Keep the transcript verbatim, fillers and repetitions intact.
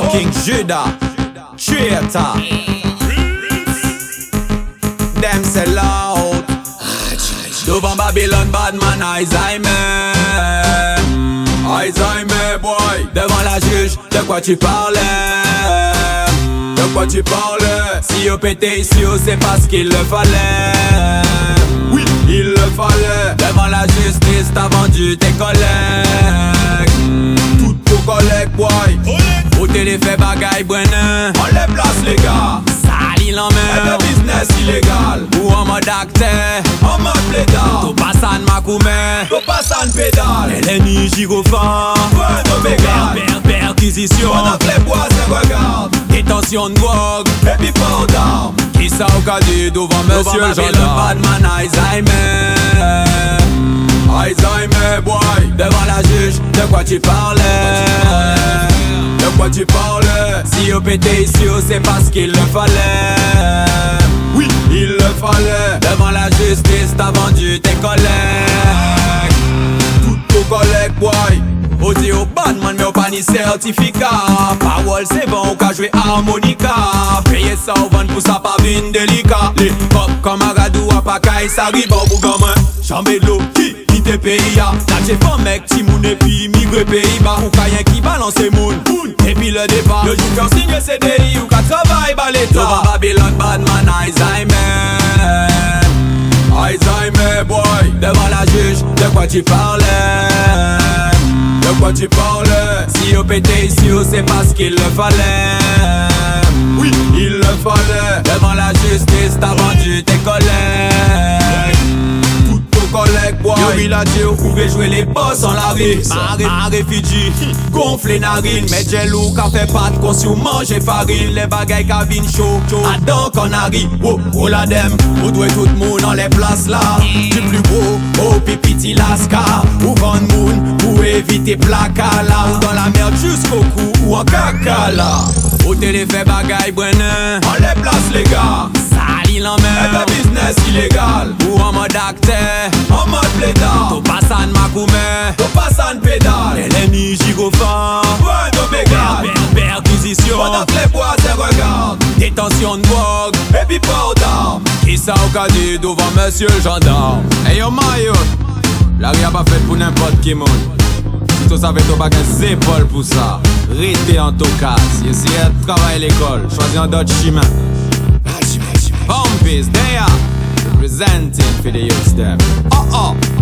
King Judah, traitor. Them sell out. Devant Babylone, Badman, Alzheimer. Alzheimer, boy. Devant la juge, de quoi tu parlais? De quoi tu parlais? Si au pété ici, c'est parce qu'il le fallait. Oui, il le fallait. Devant la justice, t'as vendu tes collègues. Toutes vos collègues, boy. Au télé fait bagaille, Brennan. On les place, les gars. Sali l'en main. Le business illégal. Ou en mode acteur. En mode plaidard. Tout passe en macoumé. Tout passe en pédale. L N I, gyrophare. Point d'oméga. Per, per, perquisition. Pendant que les bois se regardent. Détention de drogue. Et puis port d'armes. Qui ça au cas dit devant monsieur le gendarme. Badman, Alzheimer. Alzheimer, boy. Devant la juge, de quoi tu parlais? De quoi tu parlais? Si au pété ici, c'est parce qu'il le fallait. Oui, il le fallait. Devant la justice, t'as vendu tes collègues. Toutes vos collègues, boy. Au dit au Badman, mais au pas ni certificat. Parole c'est bon, ou qu'à jouer harmonica. Payer ça au vent pour ça pas vin délicat. Les pop comme Agadou à Pakaï, ça arrive au bout gamin. Chambé de l'eau, qui quitte pays ya. Là j'ai fait mec, Timoun et puis migre Pays-Bas. Ou qu'à qui balance moun, et puis le départ. Le jour qu'on signe C D I ou qu'à travaille bas l'état. Devant Babylone, Badman, Alzheimer. Alzheimer, boy. Devant la juge, de quoi tu parlais? De quoi tu parlais? Si au pété ici, c'est parce qu'il le fallait. Oui, il le fallait. Devant la justice, t'as vendu tes collègues. Toutes vos collègues, boy. Yo, villager, vous pouvez jouer les boss en la rue. Un réfugié, gonfle les narines. Mais jello, café, pâte, conçu, manger farine. Les bagailles, cabine, chaud, chaud. Adam, canari, oh, oh la dem. Vous doit tout le monde dans les places là. Du plus gros, oh, pipiti, lascar. Ou Van Moon, pour éviter placard là. Ou dans la merde jusqu'au cou, ou en caca là. Au télé fait bagaille, Brennan. On les place, les gars. Sali l'en main. Et le business illégal. Ou en mode acteur. En mode plaidard. Tout passe en macoumé. Tout passe en pédale. L N I, gyrophare. Point d'oméga. Per, per, perquisition. Pendant que les bois se regardent. Détention de drogue. Et puis port d'armes. Qui ça au cas dit devant monsieur le gendarme. Hey yo Mario, la rue a pas fait pour n'importe qui monde. Si tu savais ton bagage c'est épaules pour ça. Restez en ton cas. Si essayez de travailler l'école, choisis un d'autres chemin. Bumpis, there. Representing for the youth them. Oh oh.